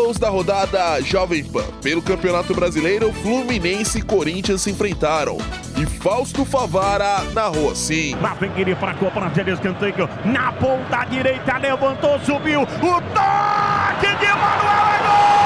gols da rodada Jovem Pan. Pelo Campeonato Brasileiro, Fluminense e Corinthians se enfrentaram. E Fausto Favara narrou assim. Lá vem ele para a cobrança de escanteio. Na ponta direita, levantou, subiu. O toque de Manuel é gol!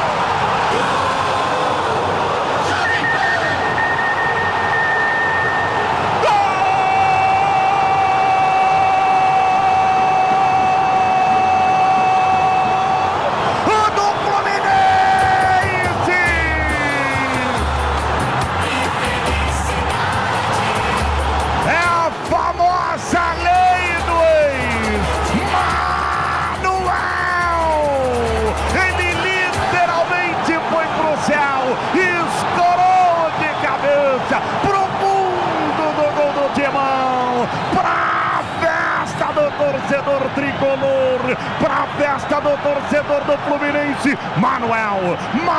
Escorou de cabeça pro fundo do gol do Timão, pra festa do torcedor tricolor, pra festa do torcedor do Fluminense. Manuel,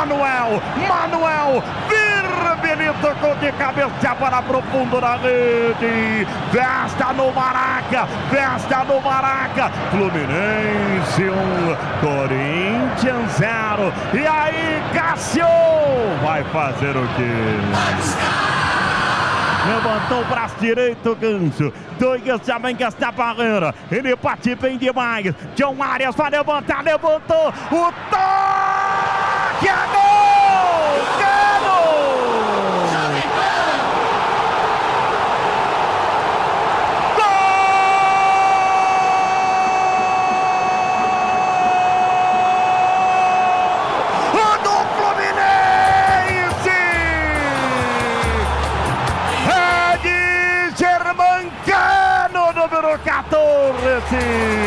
ele tocou de cabeça para pro fundo da rede. Festa no Maraca, Fluminense 1, Corinthians 0. E aí, Cássio vai fazer o quê? Levantou o braço direito, Ganso. Dois também que está barreira. Ele bate bem demais. John Arias vai levantar, levantou. O toque é gol! Cano! Número 14.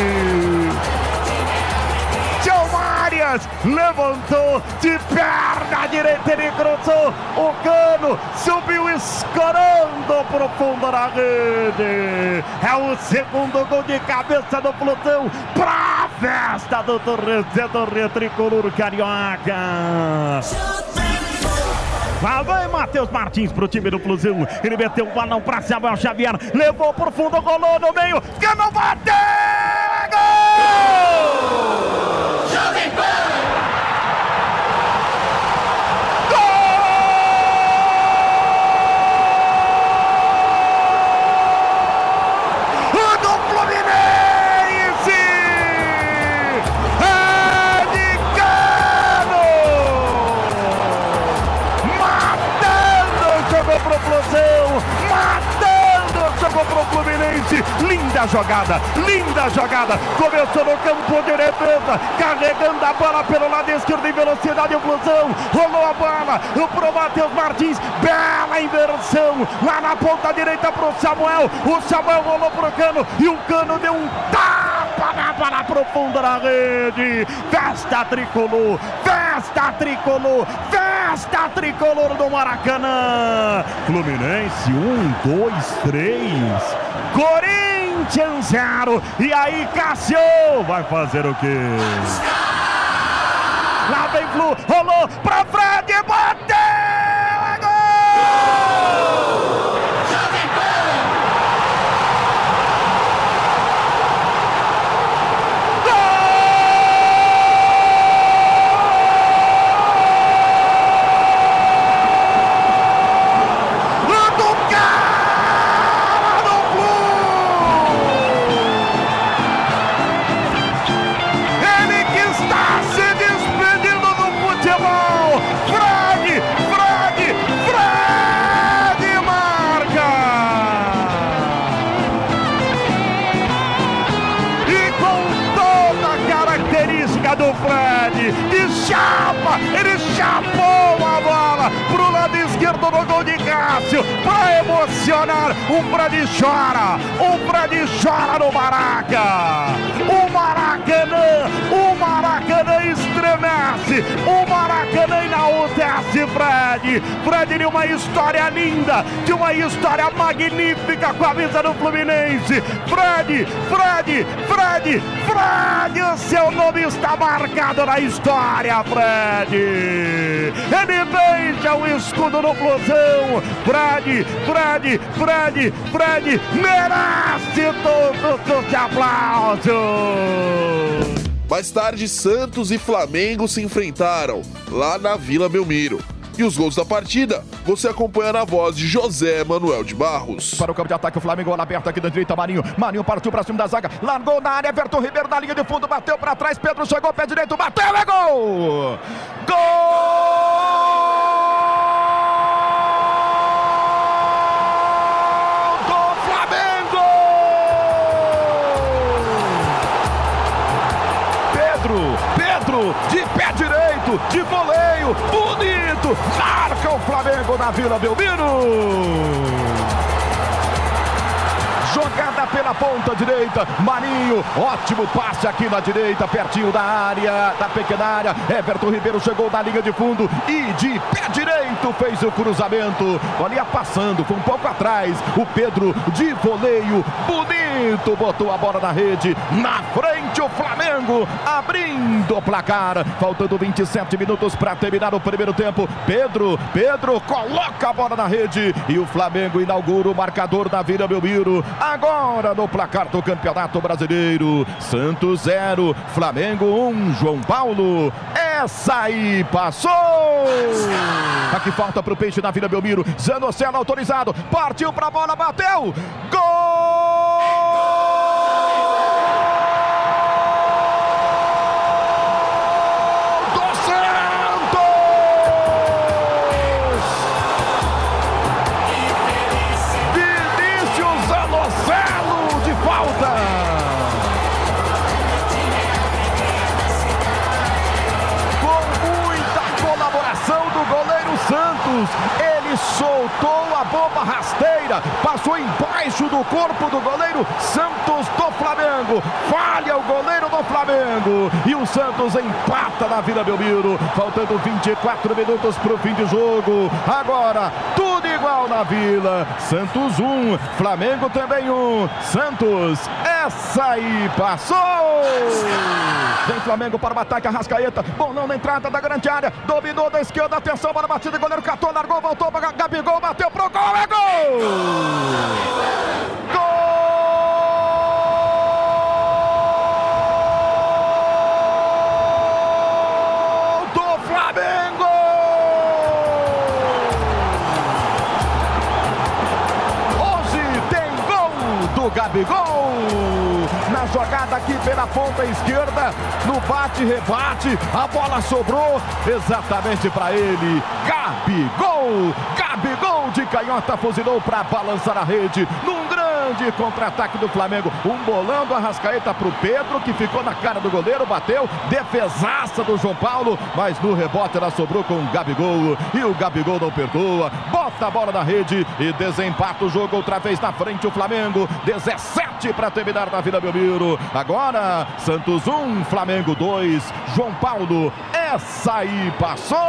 John Arias levantou de perna direita, ele cruzou o Cano, subiu escorando pro fundo da rede. É o segundo gol de cabeça do Plutão pra festa do torcedor tricolor carioca. Lá vai Matheus Martins pro time do Flusão. Ele meteu o balão pra Samuel Xavier. Levou pro fundo, golou no meio. Cano bateu! É gol! Jovem Pan! Pro Fluminense, linda jogada, começou no campo de defesa, carregando a bola pelo lado esquerdo em velocidade, o Flusão, rolou a bola pro Matheus Martins, bela inversão, lá na ponta direita pro Samuel, o Samuel rolou pro Cano, e o Cano deu um tapa na bola profunda da rede. Festa tricolor do Maracanã. Fluminense 1, 2, 3, Corinthians 0. E aí, Cássio vai fazer o quê? Lá vem Flu, rolou pra Fred, bateu! É gol! Jovem Pan! Do Fred, de chapa, ele chapou a bola pro lado esquerdo no gol de Cássio, pra emocionar. O Fred chora no Maraca, o Maracanã estremece, o Maracanã enaltece Fred de uma história linda, de uma história magnífica com a camisa do Fluminense. Fred, o seu nome está marcado na história, Fred. Ele deixa o escudo no Flusão. Fred merece todos os aplausos. Mais tarde, Santos e Flamengo se enfrentaram lá na Vila Belmiro. E os gols da partida você acompanha na voz de José Manuel de Barros. Para o campo de ataque, o Flamengo bola aberta aqui da direita, Marinho. Marinho partiu para cima da zaga, largou na área, Everton Ribeiro na linha de fundo, bateu para trás, Pedro chegou, pé direito, bateu, é gol! Gol! Pedro, de pé direito, de voleio, bonito, marca o Flamengo na Vila Belmiro. Jogada pela ponta direita, Marinho, ótimo passe aqui na direita, pertinho da área, da pequena área, Everton Ribeiro chegou na linha de fundo e de pé direito fez o cruzamento, olha passando, foi um pouco atrás, o Pedro de voleio, bonito, botou a bola na rede, na frente o Flamengo, abrindo o placar, faltando 27 minutos para terminar o primeiro tempo, Pedro coloca a bola na rede e o Flamengo inaugura o marcador da Vila Belmiro. Agora no placar do Campeonato Brasileiro, Santos 0, Flamengo 1, João Paulo, essa aí passou! Aqui falta pro Peixe na Vila Belmiro, Zanocelo autorizado, partiu pra bola, bateu, gol! Do Santos! Zanocelo de falta. Com muita colaboração do goleiro Santos, ele soltou a bomba rasteira, passou embaixo do corpo do goleiro Santos do Flamengo, falha o goleiro do Flamengo e o Santos empata na Vila Belmiro, faltando 24 minutos para o fim de jogo. Agora tudo igual na Vila, Santos 1, Flamengo também 1, Santos, essa aí passou! Vem Flamengo para o ataque, Arrascaeta, bolão na entrada da grande área, dominou da esquerda, atenção para a batida, goleiro catou, largou, voltou para Gabigol, bateu pro gol, é gol! Gol! Do Flamengo! Hoje tem gol do Gabigol! Na jogada aqui pela ponta esquerda, no bate-rebate, a bola sobrou exatamente para ele, Gabigol de canhota, fuzilou para balançar a rede, num grande contra-ataque do Flamengo, um bolão do Arrascaeta para o Pedro, que ficou na cara do goleiro, bateu, defesaça do João Paulo, mas no rebote ela sobrou com o Gabigol, e o Gabigol não perdoa, bota a bola na rede e desempata o jogo outra vez na frente o Flamengo, 17 para terminar na Vila Belmiro. Agora Santos 1, Flamengo 2, João Paulo, essa aí passou!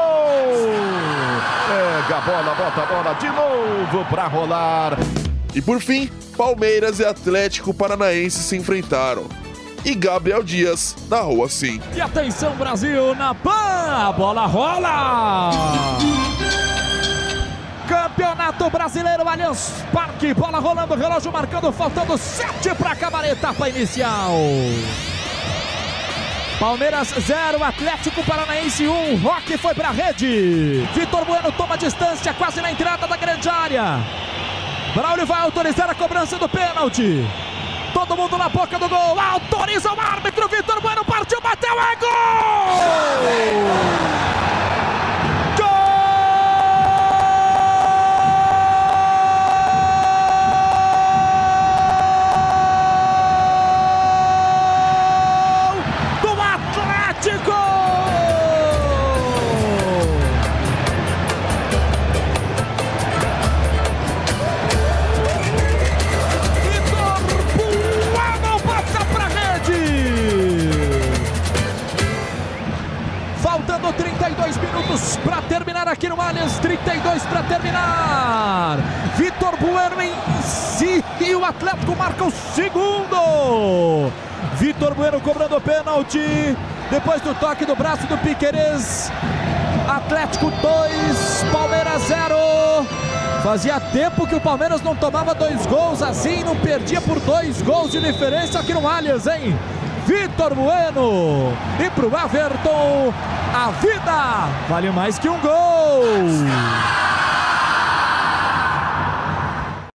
Pega a bola, bota a bola de novo para rolar. E por fim, Palmeiras e Atlético Paranaense se enfrentaram. E Gabriel Dias narrou assim. E atenção Brasil, na PAN, a bola rola! Campeonato Brasileiro, Allianz Parque, bola rolando, relógio marcando, faltando 7 para acabar a etapa inicial. Palmeiras 0, Atlético Paranaense 1, Roque foi para a rede. Vitor Bueno toma distância, quase na entrada da grande área. Braulio vai autorizar a cobrança do pênalti. Todo mundo na boca do gol, autoriza o árbitro, Vitor Bueno partiu, bateu, é gol! Faltando 32 minutos para terminar aqui no Allianz, 32 para terminar. Vitor Bueno em si e o Atlético marca o segundo. Vitor Bueno cobrando o pênalti depois do toque do braço do Piquerez. Atlético 2, Palmeiras 0. Fazia tempo que o Palmeiras não tomava 2 gols assim, não perdia por 2 gols de diferença aqui no Allianz, hein? Vitor Bueno. E pro Everton, a vida vale mais que um gol.